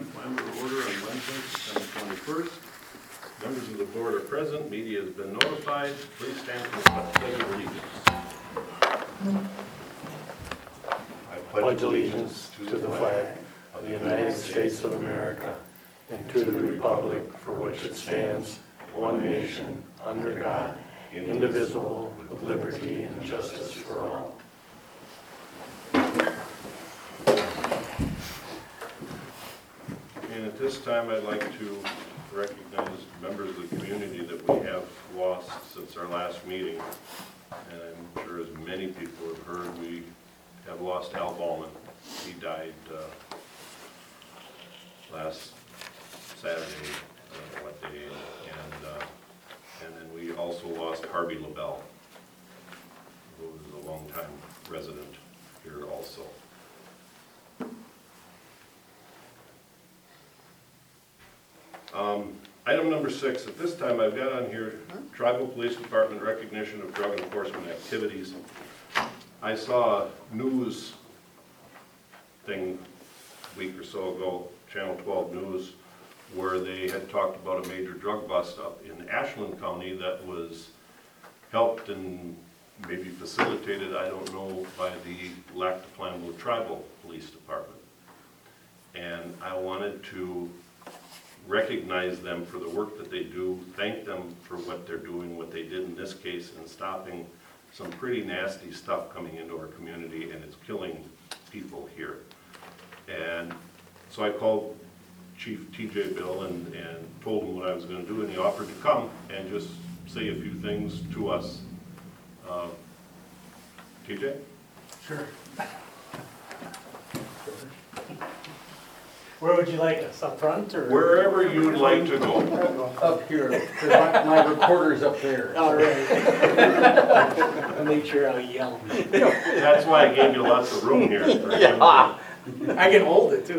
Flammable order on Wednesday, September 21st. Members of the board are present, media has been notified. Please stand for the pledge of allegiance. I pledge allegiance to the flag of the United States of America and to the republic for which it stands, one nation, under God, indivisible, with liberty and justice for all. And at this time, I'd like to recognize members of the community that we have lost since our last meeting. And I'm sure as many people have heard, we have lost Al Ballman. He died last Saturday, I don't know what day, and then we also lost Harvey LaBelle, who was a longtime resident here also. Item number 6, at this time I've got on here Tribal Police Department recognition of drug enforcement activities. I saw a news thing a week or so ago, Channel 12 News, where they had talked about a major drug bust up in Ashland County that was helped and maybe facilitated, I don't know, by the Lac du Flambeau Tribal Police Department. And I wanted to recognize them for the work that they do, thank them for what they're doing, what they did in this case in stopping some pretty nasty stuff coming into our community, and it's killing people here. And so I called Chief TJ Bill and told him what I was going to do, and he offered to come and just say a few things to us. TJ? Sure. Where would you like us, up front or? Wherever you'd like to go. Up here, 'cause my recorder's up there. All right. I'll make sure I'll yell. That's why I gave you lots of room here. Yeah. I can hold it too.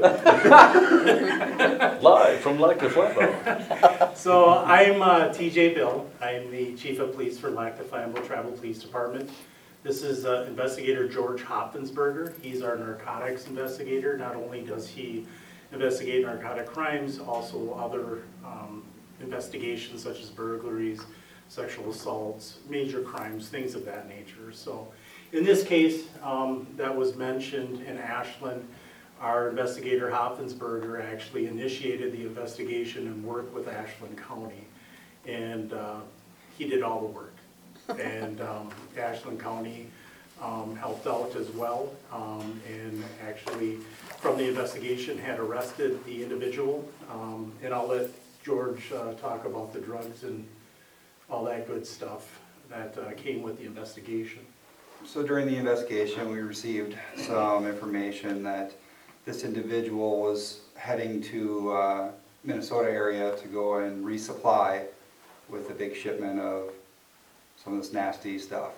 Live from Lac du Flambeau. So I'm TJ Bill. I'm the Chief of Police for Lac du Flambeau Tribal Police Department. This is Investigator George Hoffensberger. He's our narcotics investigator. Not only does he investigate narcotic crimes, also other investigations such as burglaries, sexual assaults, major crimes, things of that nature. So in this case that was mentioned in Ashland, our investigator Hoffensberger actually initiated the investigation and worked with Ashland County, and he did all the work. And Ashland County helped out as well, and actually from the investigation had arrested the individual, and I'll let George talk about the drugs and all that good stuff that came with the investigation. So during the investigation, we received some information that this individual was heading to Minnesota area to go and resupply with a big shipment of some of this nasty stuff.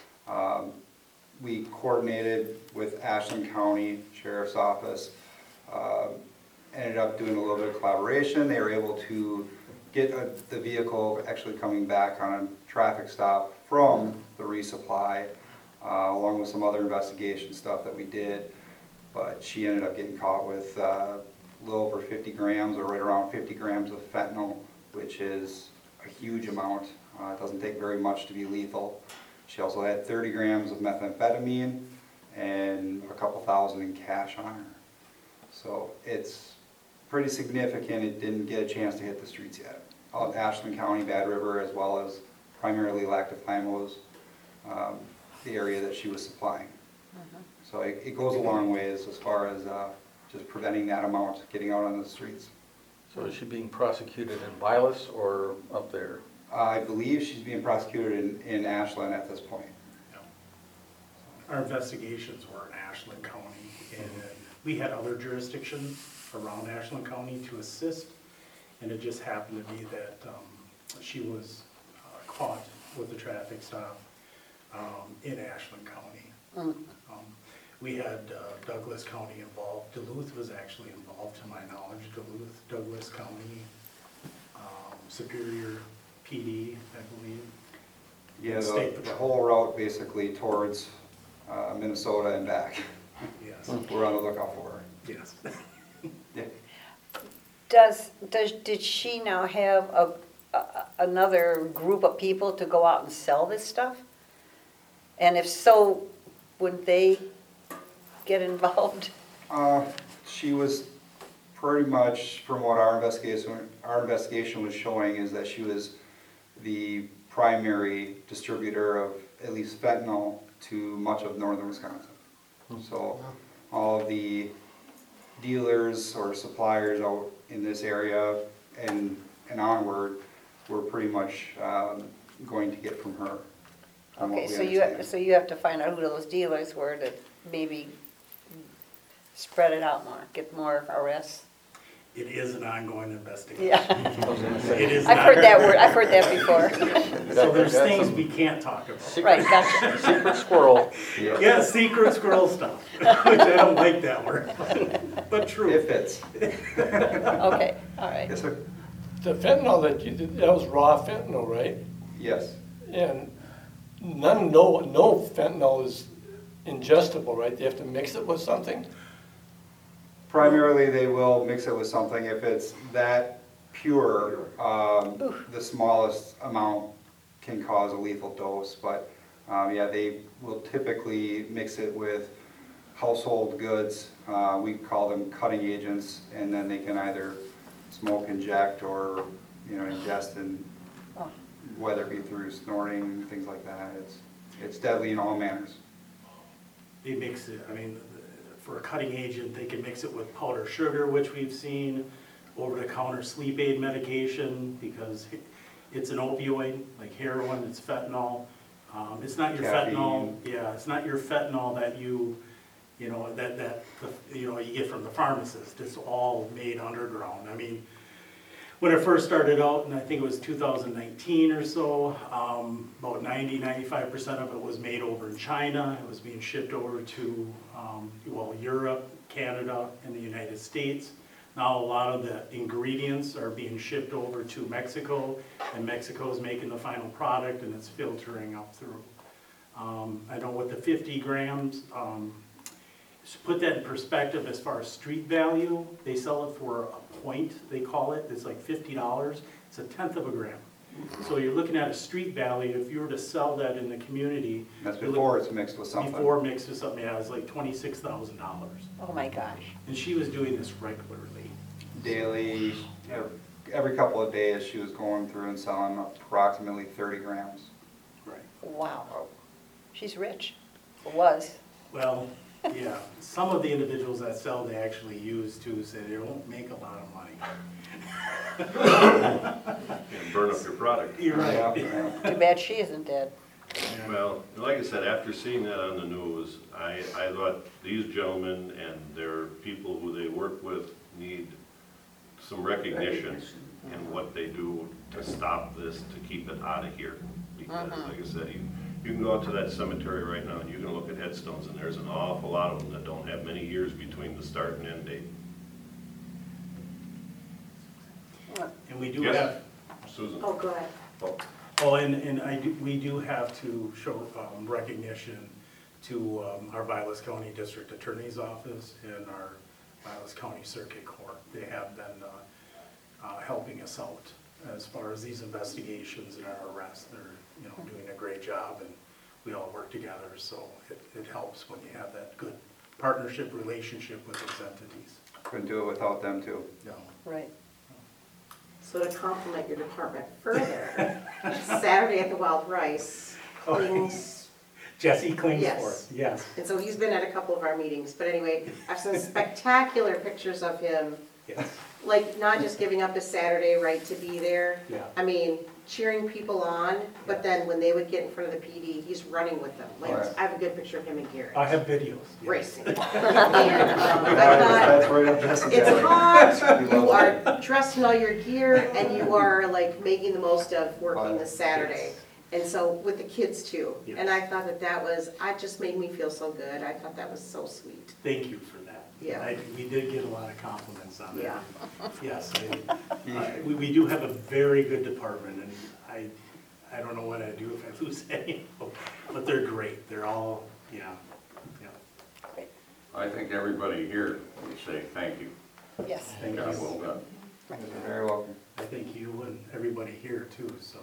We coordinated with Ashland County Sheriff's Office, ended up doing a little bit of collaboration. They were able to get the vehicle actually coming back on a traffic stop from the resupply, along with some other investigation stuff that we did. But she ended up getting caught with a little over 50 grams or right around 50 grams of fentanyl, which is a huge amount. It doesn't take very much to be lethal. She also had 30 grams of methamphetamine and a couple thousand in cash on her. So it's pretty significant. It didn't get a chance to hit the streets yet. All of Ashland County, Bad River, as well as primarily Lac du Flambeau, the area that she was supplying. So it goes a long ways as far as just preventing that amount getting out on the streets. So is she being prosecuted in Vilas or up there? I believe she's being prosecuted in Ashland at this point. Our investigations were in Ashland County, and we had other jurisdictions around Ashland County to assist, and it just happened to be that she was caught with a traffic stop in Ashland County. We had Douglas County involved. Duluth was actually involved, to my knowledge. Duluth, Douglas County, Superior PD, I believe. Yeah, State the Patrol. whole route basically towards Minnesota and back. Yes, We're on the lookout for her. yes. Yeah. Did she now have another group of people to go out and sell this stuff? And if so, wouldn't they get involved? She was pretty much, from what our investigation was showing, is that she was the primary distributor of at least fentanyl to much of northern Wisconsin. So all of the dealers or suppliers out in this area and onward were pretty much going to get from her. from what Okay, we so understand. you have to find out who those dealers were to maybe spread it out more, get more arrests. It is an ongoing investigation. Yeah, I was gonna say, It is I've not- heard that word, I've heard that before. So there's That's things some we can't talk about. Right, gotcha. secret squirrel. Yeah, secret squirrel stuff, which I don't like that word, but It true. fits. Okay, all right. Yes, sir. The fentanyl that you did, that was raw fentanyl, right? Yes. And no fentanyl is ingestible, right? They have to mix it with something? Primarily, they will mix it with something. If it's that pure, the smallest amount can cause a lethal dose. But yeah, they will typically mix it with household goods. We call them cutting agents, and then they can either smoke, inject, or ingest, and Oh. whether it be through snorting, things like that. It's deadly in all manners. They mix it, I mean, for a cutting agent, they can mix it with powdered sugar, which we've seen, over-the-counter sleep aid medication, because it's an opioid, like heroin, it's fentanyl. It's not your fentanyl, Caffeine. yeah, it's not your fentanyl that you get from the pharmacist. It's all made underground. I mean, when I first started out, and I think it was 2019 or so, about 95% of it was made over in China. It was being shipped over to, Europe, Canada, and the United States. Now a lot of the ingredients are being shipped over to Mexico, and Mexico is making the final product, and it's filtering up through. I know with the 50 grams, to put that in perspective as far as street value, they sell it for a point, they call it, it's like $50, it's 1/10 of a gram. So you're looking at a street value, if you were to sell that in the community. That's you're before it's mixed with something. Before mixed with something, yeah, it's like $26,000. Oh my gosh. And she was doing this regularly. Daily, every couple of days, she was going through and selling approximately 30 grams. Right. Wow. She's rich. Or was. Well, yeah, some of the individuals that sell, they actually use to say they won't make a lot of money. And burn up your product. You're Yeah, right. yeah. Too bad she isn't dead. Well, like I said, after seeing that on the news, I thought these gentlemen and their people who they work with need some recognition in what they do to stop this, to keep it out of here. Because, like I said, you can go out to that cemetery right now and you can look at headstones, and there's an awful lot of them that don't have many years between the start and end date. And we do Yes. have, Susan? Oh, go ahead. we do have to show recognition to our Vilas County District Attorney's Office and our Vilas County Circuit Court. They have been helping us out as far as these investigations and our arrests. They're doing a great job, and we all work together, so it helps when you have that good partnership relationship with those entities. Couldn't do it without them too. Right. So to compliment your department further, Saturday at the Wild Rice, Klings, Jesse Klingsforth, Yes. yes, and so he's been at a couple of our meetings, but anyway, I've seen spectacular pictures of him, yes, like not just giving up his Saturday right to be there. yeah. I mean, cheering people on, but then when they would get in front of the PD, he's running with them. Like, Right. I have a good picture of him and Garrett I have videos. yes. racing. And I That's thought, right up Jesse's it's alley. hot, We you love that. are dressed in all your gear, and you are like making the most of working this Saturday. And so with the kids too. Yes. And I thought it just made me feel so good. I thought that was so sweet. Thank you for that. Yeah. We did get a lot of compliments on that. Yeah. Yes, we do have a very good department, and I don't know what I'd do if I lose any of them, but they're great. They're all, yeah. I think everybody here would say thank you. Yes. Thank Job you. well done. You're very welcome. I thank you and everybody here too, so.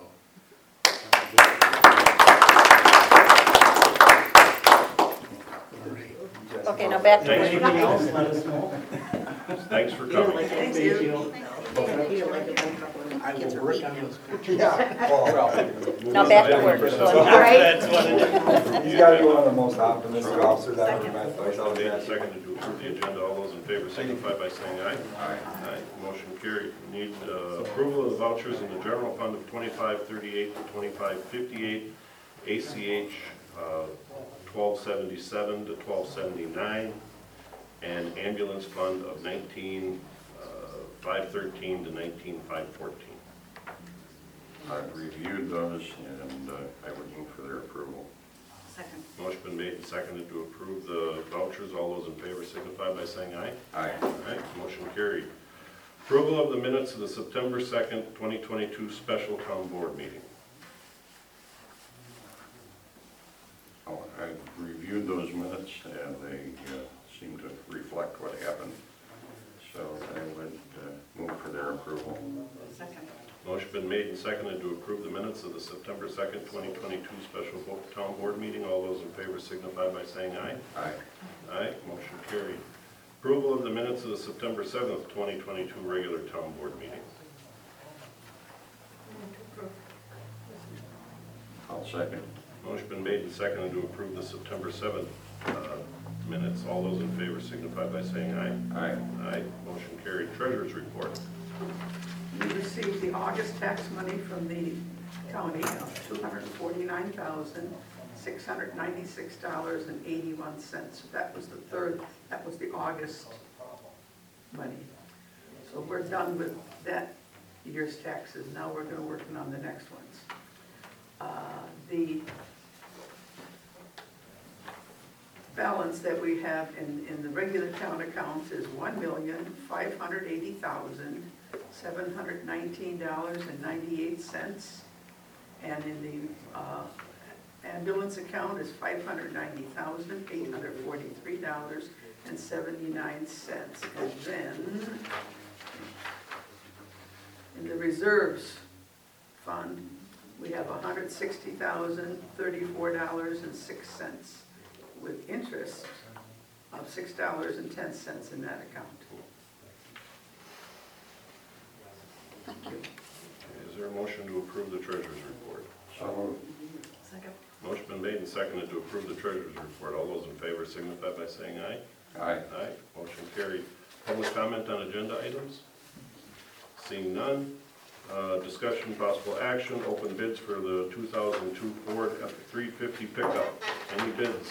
All right. Okay, now back to Thanks work. for Anything else, let us know. Thanks for You didn't coming. like it. Thank you. You didn't like it when a couple of I kids will were work beating on him. those pictures. Now back to work. All right. That's what it is. He's gotta be one of the most optimistic officers I've ever met. so I tell Motion you made and that. seconded to approve the agenda. All those in favor signify by saying aye. Aye. Motion carried. Need approval of the vouchers in the general fund of 2538 to 2558, ACH 1277 to 1279, and ambulance fund of 19513 to 19514. I've reviewed those and I would move for their approval. Second. Motion been made and seconded to approve the vouchers. All those in favor signify by saying aye. Aye. Aye, motion carried. Approval of the minutes of the September 2nd, 2022 special town board meeting. Oh, I've reviewed those minutes and they seem to reflect what happened. So I would move for their approval. Second. Motion been made and seconded to approve the minutes of the September 2nd, 2022 special town board meeting. All those in favor signify by saying aye. Aye. Aye, motion carried. Approval of the minutes of the September 7th, 2022 regular town board meeting. I'll second. Motion been made and seconded to approve the September 7th minutes. All those in favor signify by saying aye. Aye. Aye, motion carried. Treasurer's report. We received the August tax money from the county of $249,696.81. That was the August money. So we're done with that year's taxes. Now we're going to work on the next ones. The balance that we have in the regular town accounts is $1,580,719.98. And in the ambulance account is $590,843.79. And then in the reserves fund, we have $160,034.06 with interest of $6.10 in that account. Thank you. Is there a motion to approve the treasurer's report? So moved. Second. Motion been made and seconded to approve the treasurer's report. All those in favor signify by saying aye. Aye. Aye, motion carried. Public comment on agenda items? Seeing none. Discussion, possible action, open bids for the 2002 Ford F-350 pickup. Any bids?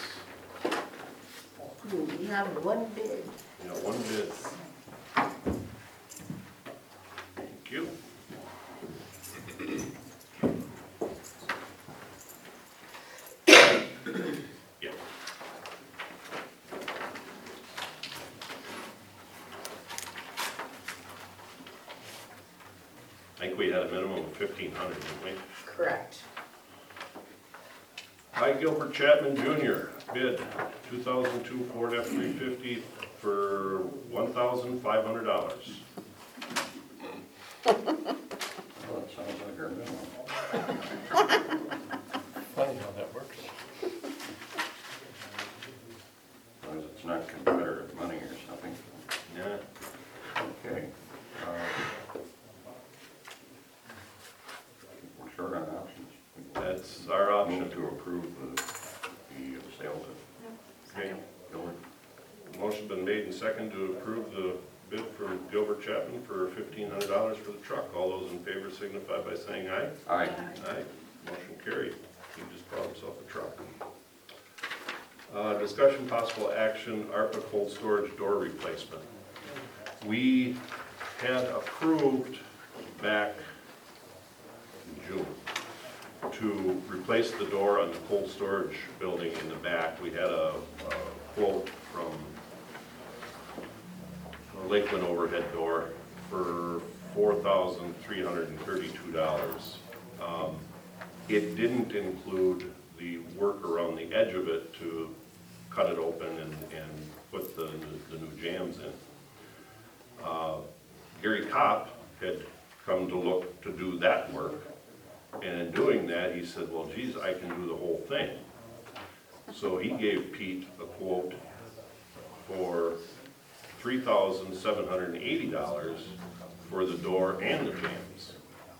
We have one bid. You got one bid. Thank you. Yeah. I think we had a minimum of 1,500, didn't we? Correct. Hi, Gilbert Chapman Jr., bid 2002 Ford F-350 for $1,500. Well, that sounds like our minimum. Funny how that works. As long as it's not Confederate money or something. Yeah. Okay. We're short on options. That's our option. Move to approve the sales of Okay. Gilbert. Motion been made and seconded to approve the bid from Gilbert Chapman for $1,500 for the truck. All those in favor signify by saying aye. Aye. Aye. Motion carried. He just bought himself a truck. Discussion, possible action, ARPA cold storage door replacement. We had approved back in June to replace the door on the cold storage building in the back. We had a quote from Lakeland Overhead Door for $4,332. It didn't include the work around the edge of it to cut it open and put the new jambs in. Gary Kopp had come to look to do that work. And in doing that, he said, well, geez, I can do the whole thing. So he gave Pete a quote for $3,780 for the door and the jams.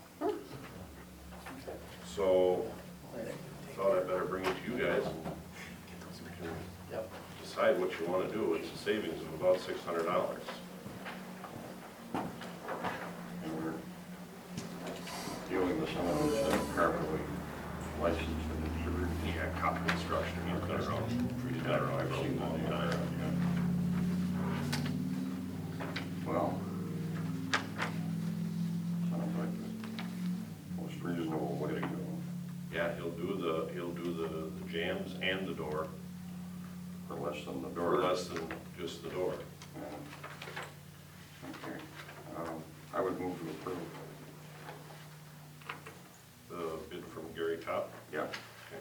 So I thought I'd better bring it to you guys and you can decide what you want to do. It's a savings of about $600. And we're dealing with someone who's properly licensed and insured. Yeah, cop construction, he's been around, he's been around for a long time. Well, sounds like the most reasonable way to go. Yeah, he'll do the jams and the door For less than the for door. less than just the door. Okay. I would move to approve. The bid from Gary Kopp. Yeah. Okay.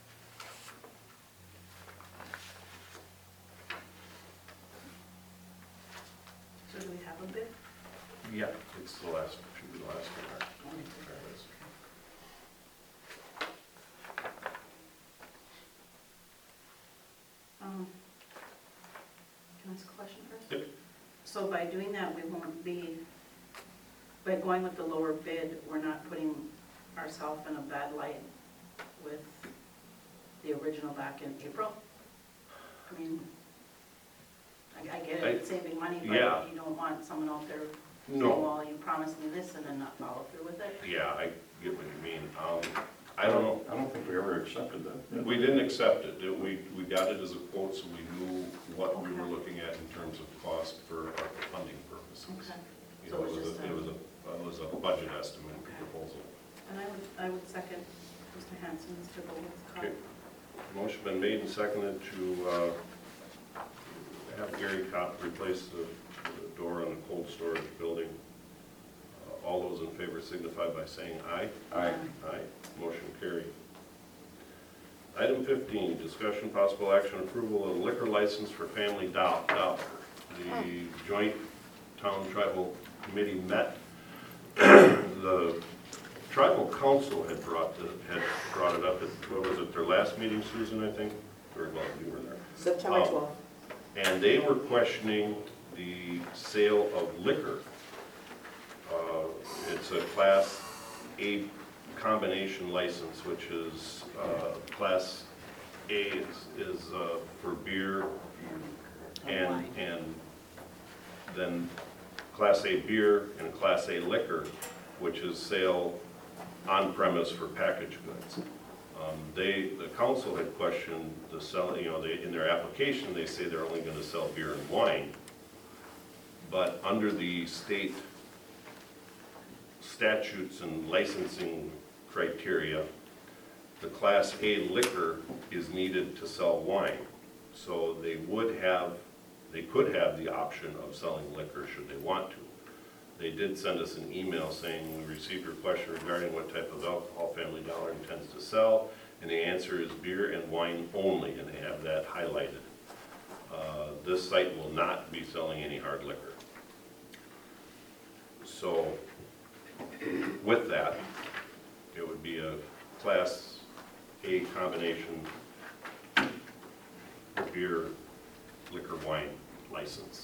So do we have a bid? Yeah, it's the last, should be the last one. There it is. Can I ask a question first? Yep. So by doing that, we won't be, by going with the lower bid, we're not putting ourselves in a bad light with the original back in April? I mean, I get it, it's saving money, Yeah. but you don't want someone out there saying, No, well, you promised me this and then not follow through with it? yeah, I get what you mean. I don't know. I don't think we ever accepted that. We didn't accept it. We got it as a quote, so we knew what we were Okay. looking at in terms of cost for our funding purposes. Okay. You So know, it was just it was a budget estimate proposal. And I would second Mr. Hansen's to go with Okay. Kopp. Motion been made and seconded to have Gary Kopp replace the door on the cold storage building. All those in favor signify by saying aye. Aye. Aye. Motion carried. Item 15, discussion possible action approval of liquor license for Family Dollar. The joint town tribal committee met. The tribal council had brought it up at, what was it, their last meeting, Susan, I think? Or, well, you were there. September 12th. And they were questioning the sale of liquor. It's a Class A combination license, which is, Class A is for beer and then Class A beer and Class A liquor, which is sale on premise for packaged goods. The council had questioned the sell, in their application, they say they're only gonna sell beer and wine. But under the state statutes and licensing criteria, the Class A liquor is needed to sell wine. So they could have the option of selling liquor should they want to. They did send us an email saying, we received your question regarding what type of alcohol Family Dollar intends to sell, and the answer is beer and wine only, and they have that highlighted. This site will not be selling any hard liquor. So with that, it would be a Class A combination beer, liquor, wine license.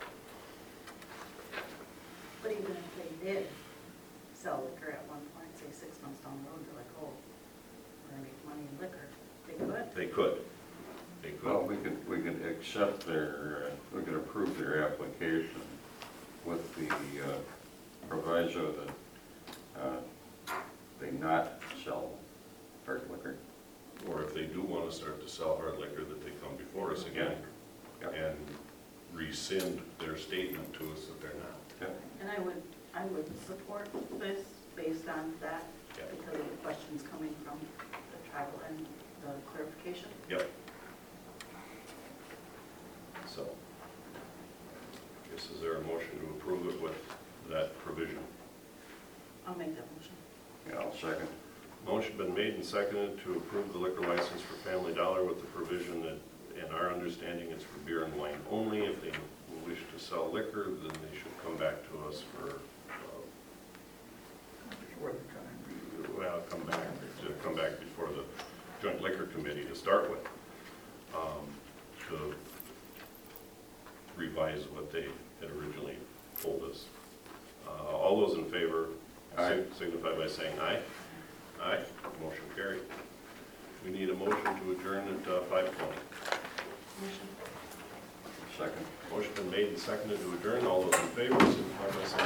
But even if they did sell liquor at one point, say 6 months down the road, they're like, oh, we're gonna make money in liquor, they could. They could. They Well, could. we could accept we could approve their application with the proviso that they not sell hard liquor. Or if they do want to start to sell hard liquor, that they come before us again Yep. and rescind their statement to us that they're not. Yep. And I would support this based on that, Yeah. because of the questions coming from the tribal and the clarification. Yep. So, is there a motion to approve it with that provision? I'll make that motion. Yeah, I'll second. Motion been made and seconded to approve the liquor license for Family Dollar with the provision that, in our understanding, it's for beer and wine only. If they wish to sell liquor, then they should come back to us for start with, to revise what they had originally told us. All those in favor Aye. signify by saying aye. Aye, motion carried. We need a motion to adjourn at 5:20. Second. Motion been made and seconded to adjourn. All those in favor signify by saying